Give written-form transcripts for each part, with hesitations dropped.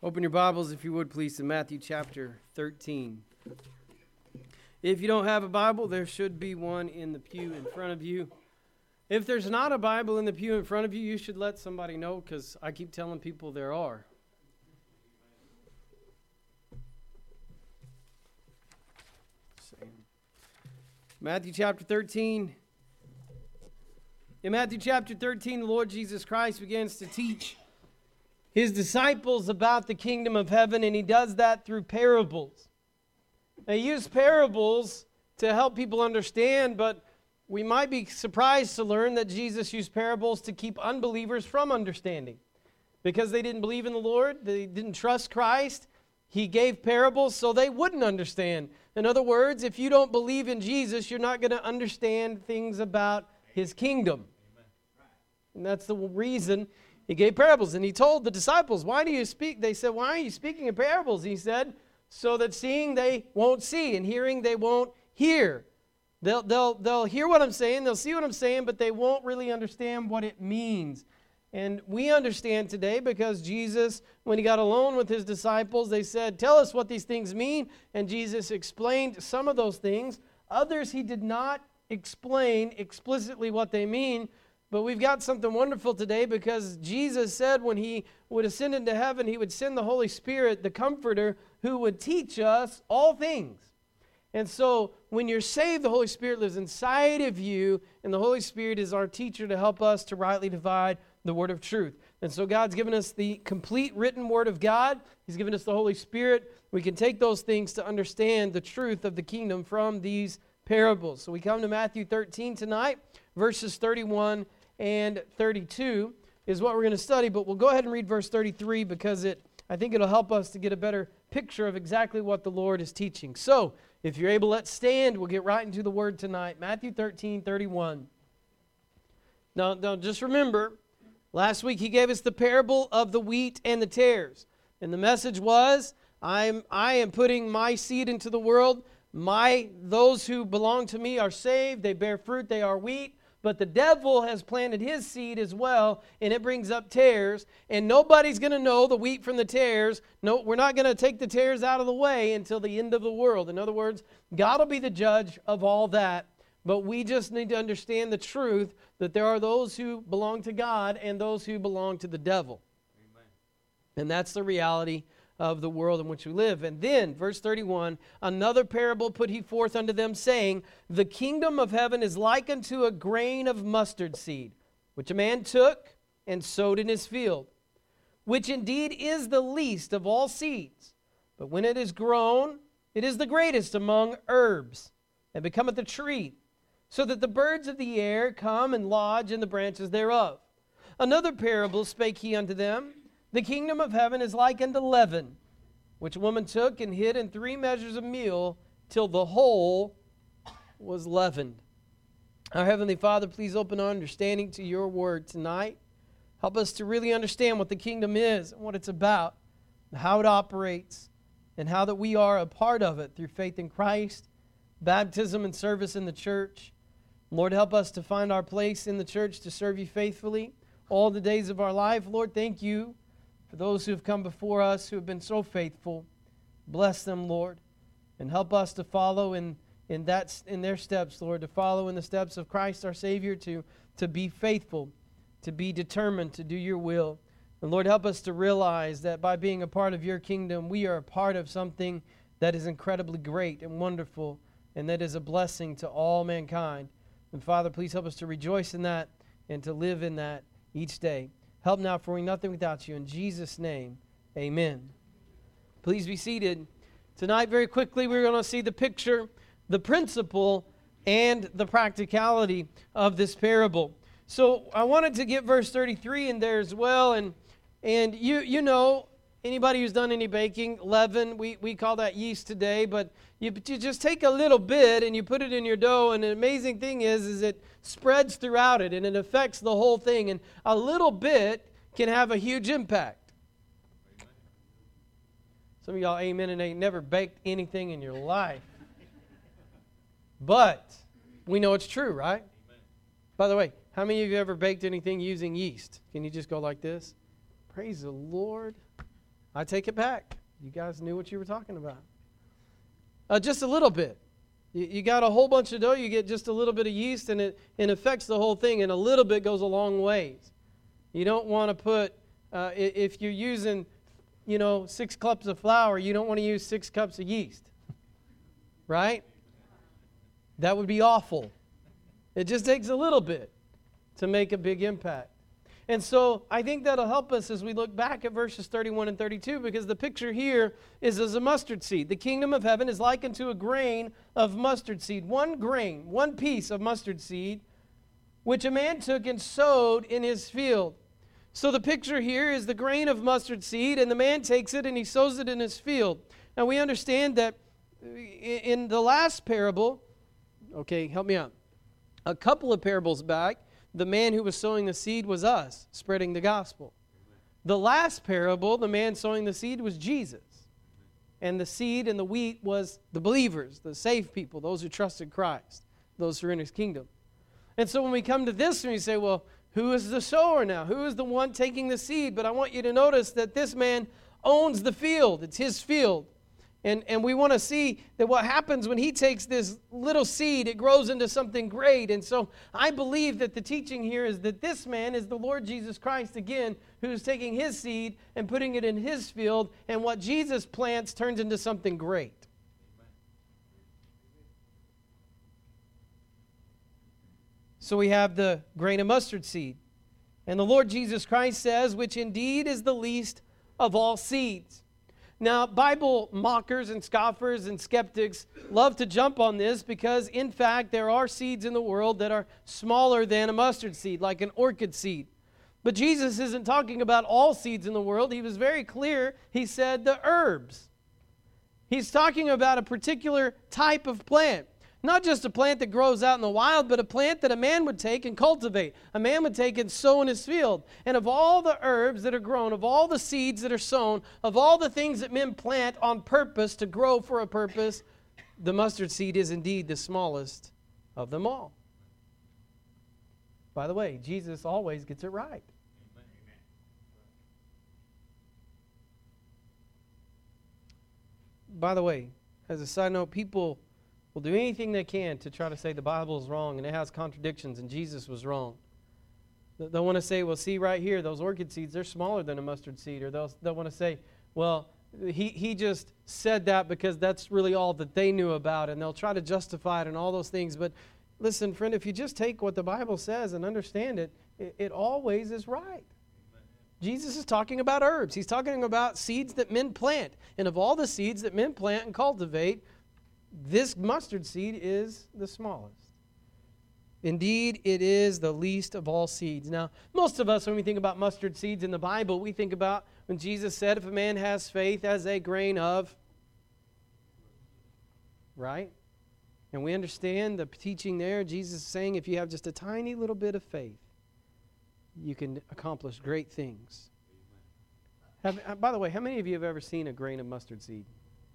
Open your Bibles, if you would, please, to Matthew chapter 13. If you don't have a Bible, there should be one in the pew in front of you. If there's not a Bible in the pew in front of you, you should let somebody know, because I keep telling people there are. Matthew chapter 13. In Matthew chapter 13, the Lord Jesus Christ begins to teach His disciples about the kingdom of heaven, and He does that through parables. Now, He used parables to help people understand, but we might be surprised to learn that Jesus used parables to keep unbelievers from understanding. Because they didn't believe in the Lord, they didn't trust Christ, He gave parables so they wouldn't understand. In other words, if you don't believe in Jesus, you're not going to understand things about His kingdom. And that's the reason He gave parables. And He told the disciples, why do you speak? They said, why are you speaking in parables? He said, so that seeing they won't see and hearing they won't hear. They'll hear what I'm saying, they'll see what I'm saying, but they won't really understand what it means. And we understand today because Jesus, when He got alone with His disciples, they said, tell us what these things mean. And Jesus explained some of those things. Others He did not explain explicitly what they mean. But we've got something wonderful today because Jesus said when He would ascend into heaven, He would send the Holy Spirit, the Comforter, who would teach us all things. And so when you're saved, the Holy Spirit lives inside of you, and the Holy Spirit is our teacher to help us to rightly divide the word of truth. And so God's given us the complete written word of God. He's given us the Holy Spirit. We can take those things to understand the truth of the kingdom from these parables. So we come to Matthew 13 tonight, verses 31 and 32 is what we're going to study, but we'll go ahead and read verse 33 because I think it'll help us to get a better picture of exactly what the Lord is teaching. So, if you're able, let's stand. We'll get right into the word tonight. Matthew 13, 31. Now, just remember, last week He gave us the parable of the wheat and the tares. And the message was, I am putting my seed into the world. Those who belong to me are saved. They bear fruit. They are wheat. But the devil has planted his seed as well, and it brings up tares. And nobody's going to know the wheat from the tares. No, we're not going to take the tares out of the way until the end of the world. In other words, God will be the judge of all that. But we just need to understand the truth that there are those who belong to God and those who belong to the devil. Amen. And that's the reality of the world in which we live. And then, verse 31, another parable put He forth unto them, saying, the kingdom of heaven is like unto a grain of mustard seed, which a man took and sowed in his field, which indeed is the least of all seeds. But when it is grown, it is the greatest among herbs, and becometh a tree, so that the birds of the air come and lodge in the branches thereof. Another parable spake He unto them, the kingdom of heaven is like unto leaven, which a woman took and hid in 3 measures of meal, till the whole was leavened. Our Heavenly Father, please open our understanding to Your word tonight. Help us to really understand what the kingdom is and what it's about, and how it operates, and how that we are a part of it through faith in Christ, baptism and service in the church. Lord, help us to find our place in the church to serve You faithfully all the days of our life. Lord, thank You for those who have come before us who have been so faithful. Bless them, Lord, and help us to follow in their steps, Lord, to follow in the steps of Christ our Savior, to be faithful, to be determined to do Your will. And Lord, help us to realize that by being a part of Your kingdom, we are a part of something that is incredibly great and wonderful, and that is a blessing to all mankind. And Father, please help us to rejoice in that and to live in that each day. Help now, for we nothing without You. In Jesus' name, amen. Please be seated. Tonight, very quickly, we're going to see the picture, the principle, and the practicality of this parable. So I wanted to get verse 33 in there as well. And you know, anybody who's done any baking, leaven, we call that yeast today, but you just take a little bit and you put it in your dough, and the amazing thing is it spreads throughout it, and it affects the whole thing, and a little bit can have a huge impact. Amen. Some of y'all amen and ain't never baked anything in your life. But we know it's true, right? Amen. By the way, how many of you ever baked anything using yeast? Can you just go like this? Praise the Lord. I take it back. You guys knew what you were talking about. Just a little bit. You got a whole bunch of dough, you get just a little bit of yeast, and it affects the whole thing, and a little bit goes a long ways. You don't want to put, if you're using, 6 cups of flour, you don't want to use 6 cups of yeast. Right? That would be awful. It just takes a little bit to make a big impact. And so I think that'll help us as we look back at verses 31 and 32, because the picture here is as a mustard seed. The kingdom of heaven is likened to a grain of mustard seed. One grain, one piece of mustard seed, which a man took and sowed in his field. So the picture here is the grain of mustard seed, and the man takes it and he sows it in his field. Now we understand that in the last parable, okay, help me out. A couple of parables back, the man who was sowing the seed was us, spreading the gospel. The last parable, the man sowing the seed was Jesus. And the seed and the wheat was the believers, the saved people, those who trusted Christ, those who are in his kingdom. And so when we come to this and we say, well, who is the sower now? Who is the one taking the seed? But I want you to notice that this man owns the field. It's his field. And we want to see that what happens when he takes this little seed, it grows into something great. And so I believe that the teaching here is that this man is the Lord Jesus Christ again, who's taking his seed and putting it in his field. And what Jesus plants turns into something great. So we have the grain of mustard seed. And the Lord Jesus Christ says, which indeed is the least of all seeds. Now, Bible mockers and scoffers and skeptics love to jump on this because, in fact, there are seeds in the world that are smaller than a mustard seed, like an orchid seed. But Jesus isn't talking about all seeds in the world. He was very clear. He said the herbs. He's talking about a particular type of plant. Not just a plant that grows out in the wild, but a plant that a man would take and cultivate. A man would take and sow in his field. And of all the herbs that are grown, of all the seeds that are sown, of all the things that men plant on purpose to grow for a purpose, the mustard seed is indeed the smallest of them all. By the way, Jesus always gets it right. By the way, as a side note, people will do anything they can to try to say the Bible is wrong and it has contradictions and Jesus was wrong. They'll want to say, well, see right here, those orchid seeds, they're smaller than a mustard seed. Or they'll want to say, well, he just said that because that's really all that they knew about. And they'll try to justify it and all those things. But listen, friend, if you just take what the Bible says and understand it, it always is right. Jesus is talking about herbs. He's talking about seeds that men plant. And of all the seeds that men plant and cultivate, this mustard seed is the smallest. Indeed, it is the least of all seeds. Now, most of us, when we think about mustard seeds in the Bible, we think about when Jesus said, if a man has faith as a grain of, right? And we understand the teaching there. Jesus is saying if you have just a tiny little bit of faith, you can accomplish great things. By the way, how many of you have ever seen a grain of mustard seed?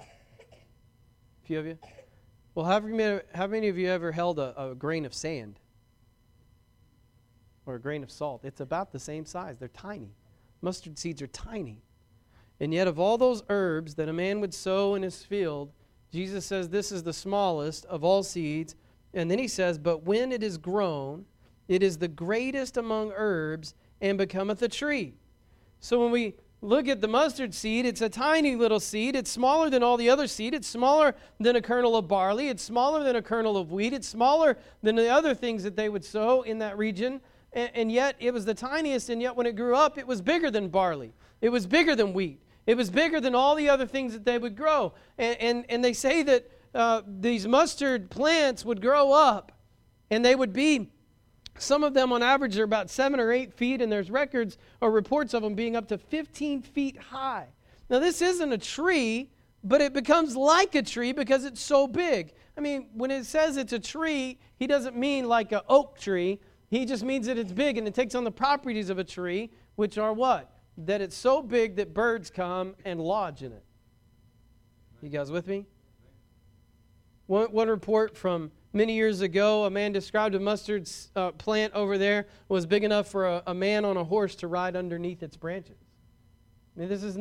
A few of you? Well, how many of you ever held a grain of sand? Or a grain of salt? It's about the same size. They're tiny. Mustard seeds are tiny. And yet of all those herbs that a man would sow in his field, Jesus says this is the smallest of all seeds. And then he says, but when it is grown, it is the greatest among herbs and becometh a tree. So when we look at the mustard seed, it's a tiny little seed. It's smaller than all the other seed. It's smaller than a kernel of barley. It's smaller than a kernel of wheat. It's smaller than the other things that they would sow in that region. And yet it was the tiniest, and yet when it grew up, it was bigger than barley. It was bigger than wheat. It was bigger than all the other things that they would grow. And they say that these mustard plants would grow up, and they would be, some of them on average are about 7 or 8 feet, and there's records or reports of them being up to 15 feet high. Now, this isn't a tree, but it becomes like a tree because it's so big. I mean, when it says it's a tree, he doesn't mean like an oak tree. He just means that it's big, and it takes on the properties of a tree, which are what? That it's so big that birds come and lodge in it. You guys with me? One report from many years ago, a man described a mustard plant over there was big enough for a man on a horse to ride underneath its branches. I mean, this is not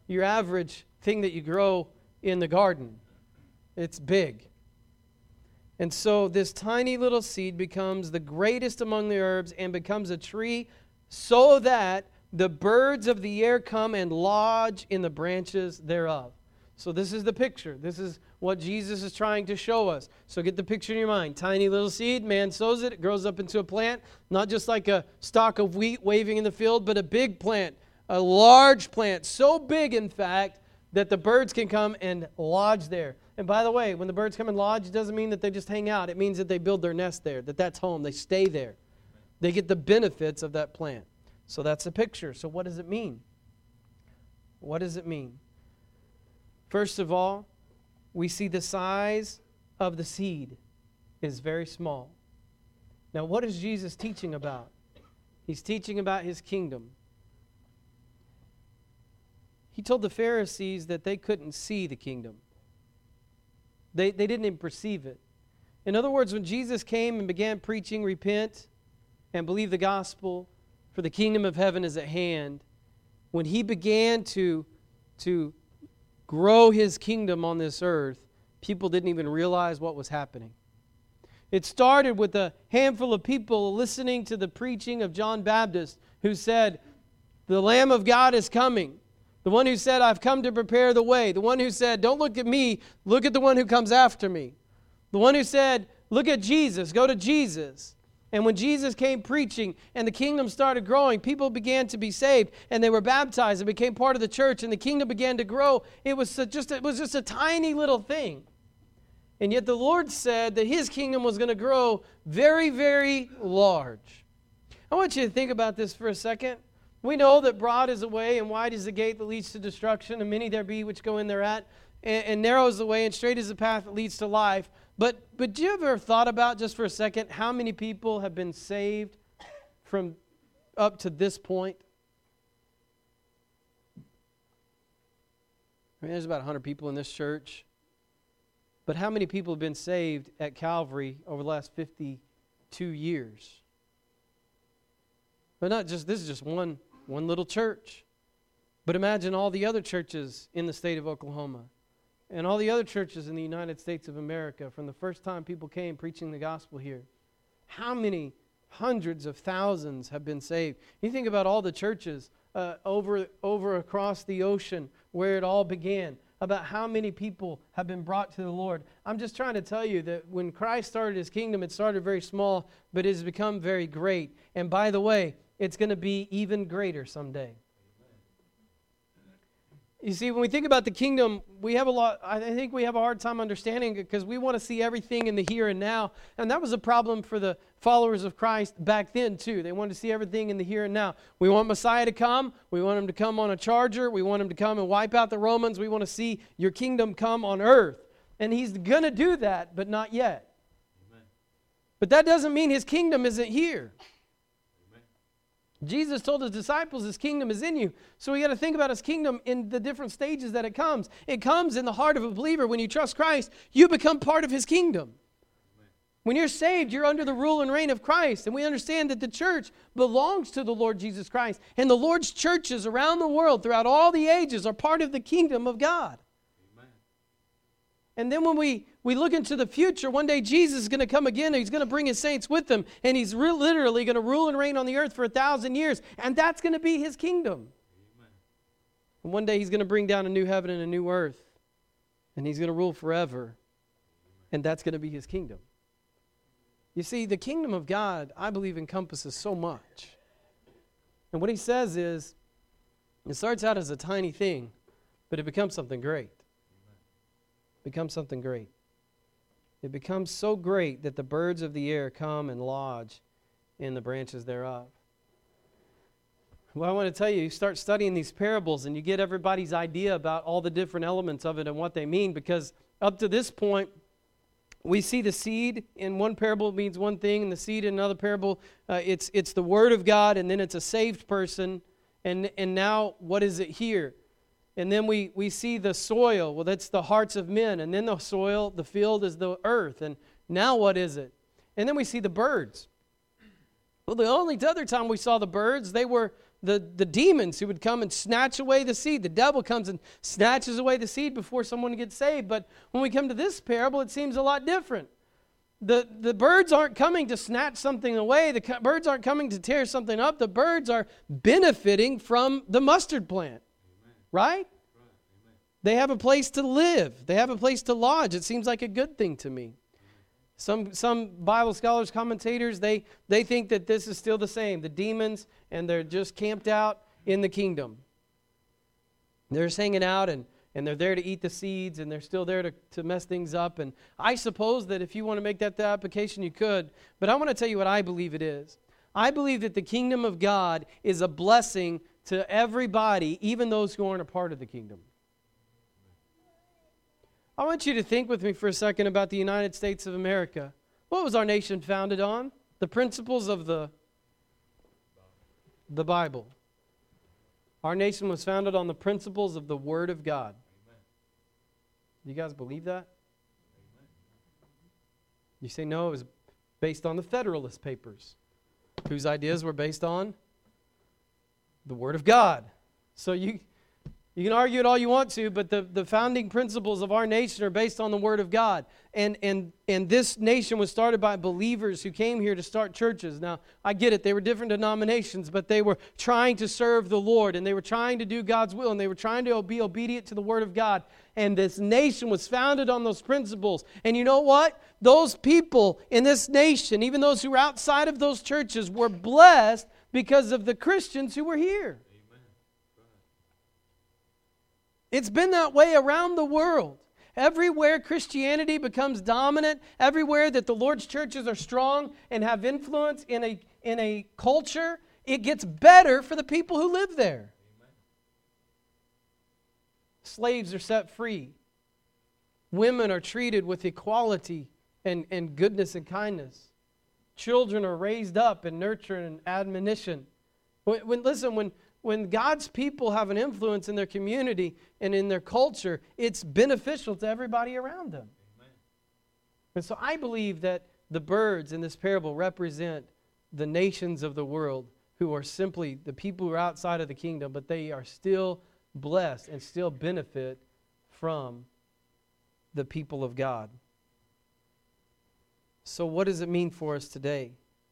your average thing that you grow in the garden. It's big. And so this tiny little seed becomes the greatest among the herbs and becomes a tree so that the birds of the air come and lodge in the branches thereof. So this is the picture. This is what Jesus is trying to show us. So get the picture in your mind. Tiny little seed, man sows it, it grows up into a plant, not just like a stalk of wheat waving in the field, but a big plant, a large plant, so big in fact that the birds can come and lodge there. And by the way, when the birds come and lodge, it doesn't mean that they just hang out. It means that they build their nest there, that's home. They stay there. They get the benefits of that plant. So that's a picture. So what does it mean? What does it mean? First of all, we see the size of the seed is very small. Now, what is Jesus teaching about? He's teaching about his kingdom. He told the Pharisees that they couldn't see the kingdom. They didn't even perceive it. In other words, when Jesus came and began preaching, repent and believe the gospel, for the kingdom of heaven is at hand, when he began to grow his kingdom on this earth, people didn't even realize what was happening. It started with a handful of people listening to the preaching of John Baptist, who said, "The Lamb of God is coming." The one who said, "I've come to prepare the way." The one who said, "Don't look at me, look at the one who comes after me." The one who said, "Look at Jesus, go to Jesus." And when Jesus came preaching and the kingdom started growing, people began to be saved and they were baptized and became part of the church and the kingdom began to grow. It was just a tiny little thing. And yet the Lord said that his kingdom was going to grow very, very large. I want you to think about this for a second. We know that broad is the way and wide is the gate that leads to destruction, and many there be which go in thereat, and narrow is the way and straight is the path that leads to life. But do you ever thought about, just for a second, how many people have been saved from up to this point? I mean, there's about 100 people in this church. But how many people have been saved at Calvary over the last 52 years? But not just, this is just one little church. But imagine all the other churches in the state of Oklahoma and all the other churches in the United States of America from the first time people came preaching the gospel here. How many hundreds of thousands have been saved? You think about all the churches over across the ocean where it all began, about how many people have been brought to the Lord. I'm just trying to tell you that when Christ started his kingdom, it started very small, but it has become very great. And by the way, it's going to be even greater someday. You see, when we think about the kingdom, I think we have a hard time understanding it because we want to see everything in the here and now. And that was a problem for the followers of Christ back then too. They wanted to see everything in the here and now. We want Messiah to come. We want him to come on a charger. We want him to come and wipe out the Romans. We want to see your kingdom come on earth. And he's going to do that, but not yet. Amen. But that doesn't mean his kingdom isn't here. Jesus told his disciples his kingdom is in you. So we got to think about his kingdom in the different stages that it comes. It comes in the heart of a believer. When you trust Christ, you become part of his kingdom. Amen. When you're saved, you're under the rule and reign of Christ. And we understand that the church belongs to the Lord Jesus Christ. And the Lord's churches around the world throughout all the ages are part of the kingdom of God. Amen. And then when we look into the future, one day Jesus is going to come again, and he's going to bring his saints with him, and he's literally going to rule and reign on the earth for 1,000 years, and that's going to be his kingdom. Amen. And one day he's going to bring down a new heaven and a new earth, and he's going to rule forever, and that's going to be his kingdom. You see, the kingdom of God, I believe, encompasses so much. And what he says is, it starts out as a tiny thing, but it becomes something great. It becomes something great. It becomes so great that the birds of the air come and lodge in the branches thereof. Well, I want to tell you, you start studying these parables and you get everybody's idea about all the different elements of it and what they mean, because up to this point, we see the seed in one parable means one thing, and the seed in another parable, it's the word of God, and then it's a saved person, and now what is it here? And then we see the soil. Well, that's the hearts of men. And then the soil, the field is the earth. And now what is it? And then we see the birds. Well, the only other time we saw the birds, they were the demons who would come and snatch away the seed. The devil comes and snatches away the seed before someone gets saved. But when we come to this parable, it seems a lot different. The birds aren't coming to snatch something away. The birds aren't coming to tear something up. The birds are benefiting from the mustard plant. Amen. Right? They have a place to live. They have a place to lodge. It seems like a good thing to me. Some Bible scholars, commentators, they think that this is still the same. The demons, and they're just camped out in the kingdom. They're just hanging out, and they're there to eat the seeds, and they're still there to mess things up. And I suppose that if you want to make that the application, you could. But I want to tell you what I believe it is. I believe that the kingdom of God is a blessing to everybody, even those who aren't a part of the kingdom. I want you to think with me for a second about the United States of America. What was our nation founded on? The principles of the Bible. Our nation was founded on the principles of the Word of God. Amen. You guys believe that? Amen. You say no, it was based on the Federalist Papers, whose ideas were based on the Word of God. So you can argue it all you want to, but the founding principles of our nation are based on the Word of God. And this nation was started by believers who came here to start churches. Now, I get it. They were different denominations, but they were trying to serve the Lord, and they were trying to do God's will, and they were trying to be obedient to the Word of God. And this nation was founded on those principles. And you know what? Those people in this nation, even those who were outside of those churches, were blessed because of the Christians who were here. It's been that way around the world. Everywhere Christianity becomes dominant, everywhere that the Lord's churches are strong and have influence in a culture, it gets better for the people who live there. Amen. Slaves are set free. Women are treated with equality and goodness and kindness. Children are raised up and nurtured and admonition. When God's people have an influence in their community and in their culture, it's beneficial to everybody around them. Amen. And so I believe that the birds in this parable represent the nations of the world who are simply the people who are outside of the kingdom, but they are still blessed and still benefit from the people of God. So what does it mean for us today?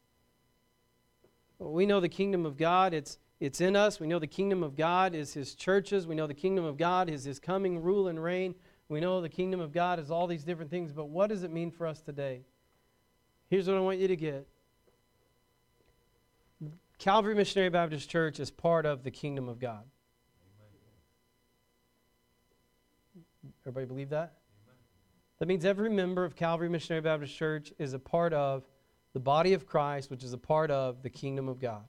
Well, we know the kingdom of God, it's in us. We know the kingdom of God is His churches. We know the kingdom of God is His coming rule and reign. We know the kingdom of God is all these different things. But what does it mean for us today? Here's what I want you to get. Calvary Missionary Baptist Church is part of the kingdom of God. Everybody believe that? Amen. That means every member of Calvary Missionary Baptist Church is a part of the body of Christ, which is a part of the kingdom of God.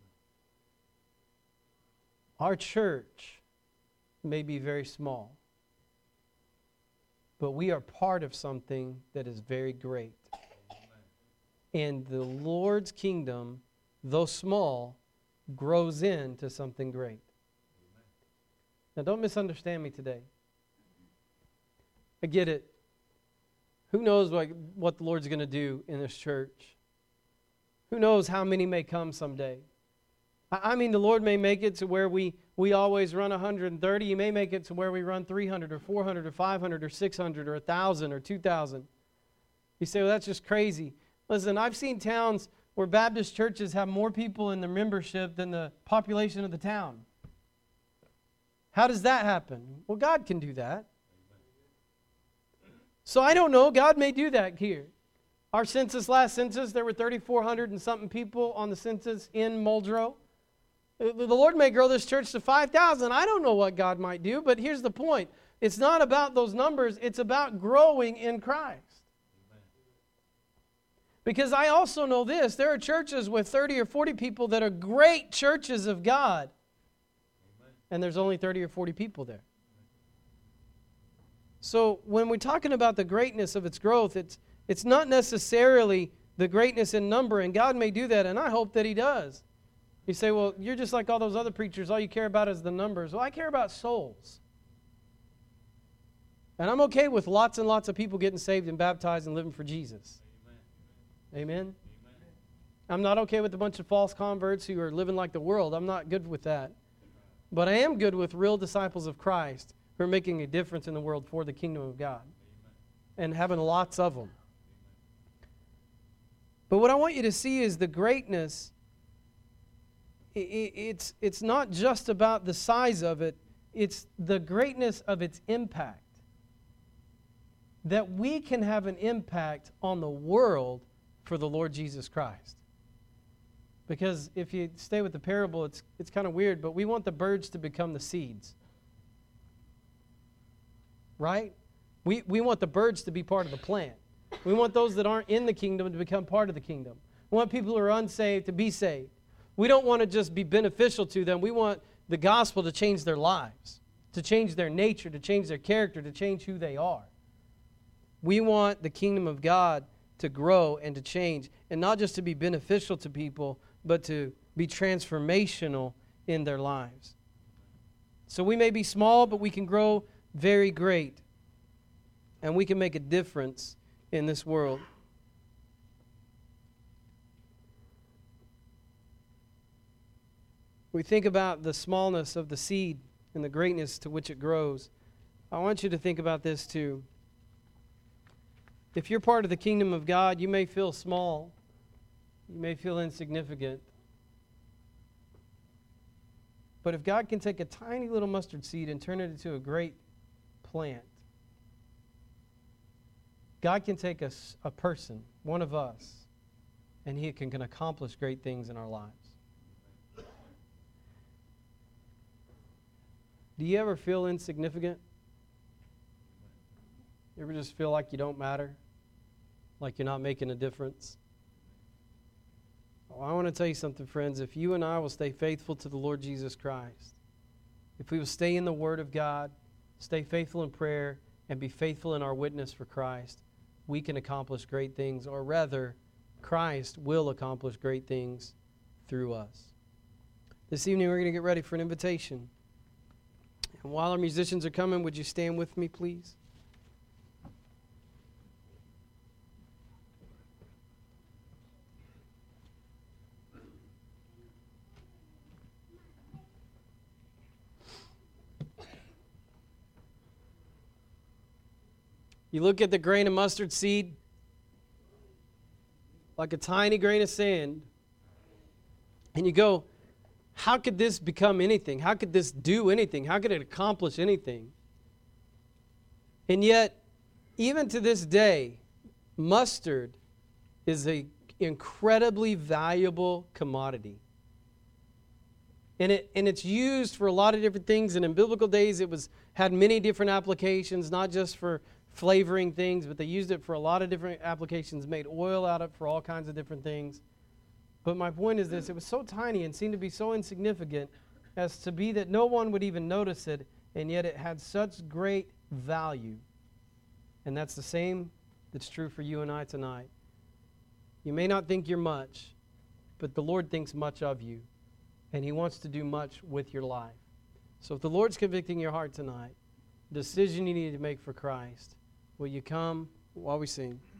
Our church may be very small, but we are part of something that is very great. And the Lord's kingdom, though small, grows into something great. Now, don't misunderstand me today. I get it. Who knows what the Lord's going to do in this church? Who knows how many may come someday? I mean, the Lord may make it to where we always run 130. He may make it to where we run 300 or 400 or 500 or 600 or 1,000 or 2,000. You say, well, that's just crazy. Listen, I've seen towns where Baptist churches have more people in their membership than the population of the town. How does that happen? Well, God can do that. So I don't know. God may do that here. Our last census, there were 3,400 and something people on the census in Muldrow. The Lord may grow this church to 5,000. I don't know what God might do, but here's the point. It's not about those numbers. It's about growing in Christ. Amen. Because I also know this. There are churches with 30 or 40 people that are great churches of God. Amen. And there's only 30 or 40 people there. So when we're talking about the greatness of its growth, it's not necessarily the greatness in number, and God may do that, and I hope that He does. You say, well, you're just like all those other preachers. All you care about is the numbers. Well, I care about souls. And I'm okay with lots and lots of people getting saved and baptized and living for Jesus. Amen. Amen? Amen. I'm not okay with a bunch of false converts who are living like the world. I'm not good with that. But I am good with real disciples of Christ who are making a difference in the world for the kingdom of God and having lots of them. But what I want you to see is the greatness. It's not just about the size of it. It's the greatness of its impact. That we can have an impact on the world for the Lord Jesus Christ. Because if you stay with the parable, it's kind of weird, but we want the birds to become the seeds. Right? We want the birds to be part of the plant. We want those that aren't in the kingdom to become part of the kingdom. We want people who are unsaved to be saved. We don't want to just be beneficial to them. We want the gospel to change their lives, to change their nature, to change their character, to change who they are. We want the kingdom of God to grow and to change, and not just to be beneficial to people, but to be transformational in their lives. So we may be small, but we can grow very great, and we can make a difference in this world. We think about the smallness of the seed and the greatness to which it grows. I want you to think about this too. If you're part of the kingdom of God, you may feel small. You may feel insignificant. But if God can take a tiny little mustard seed and turn it into a great plant, God can take a person, one of us, and He can accomplish great things in our lives. Do you ever feel insignificant? You ever just feel like you don't matter? Like you're not making a difference? Well, I want to tell you something, friends. If you and I will stay faithful to the Lord Jesus Christ, if we will stay in the Word of God, stay faithful in prayer, and be faithful in our witness for Christ, we can accomplish great things, or rather, Christ will accomplish great things through us. This evening, we're going to get ready for an invitation. And while our musicians are coming, would you stand with me, please? You look at the grain of mustard seed, like a tiny grain of sand, and you go, how could this become anything? How could this do anything? How could it accomplish anything? And yet, even to this day, mustard is an incredibly valuable commodity. And it's used for a lot of different things. And in biblical days, had many different applications, not just for flavoring things, but they used it for a lot of different applications, made oil out of it for all kinds of different things. But my point is this: it was so tiny and seemed to be so insignificant as to be that no one would even notice it, and yet it had such great value. And that's the same that's true for you and I tonight. You may not think you're much, but the Lord thinks much of you, and He wants to do much with your life. So if the Lord's convicting your heart tonight, decision you need to make for Christ, will you come while we sing?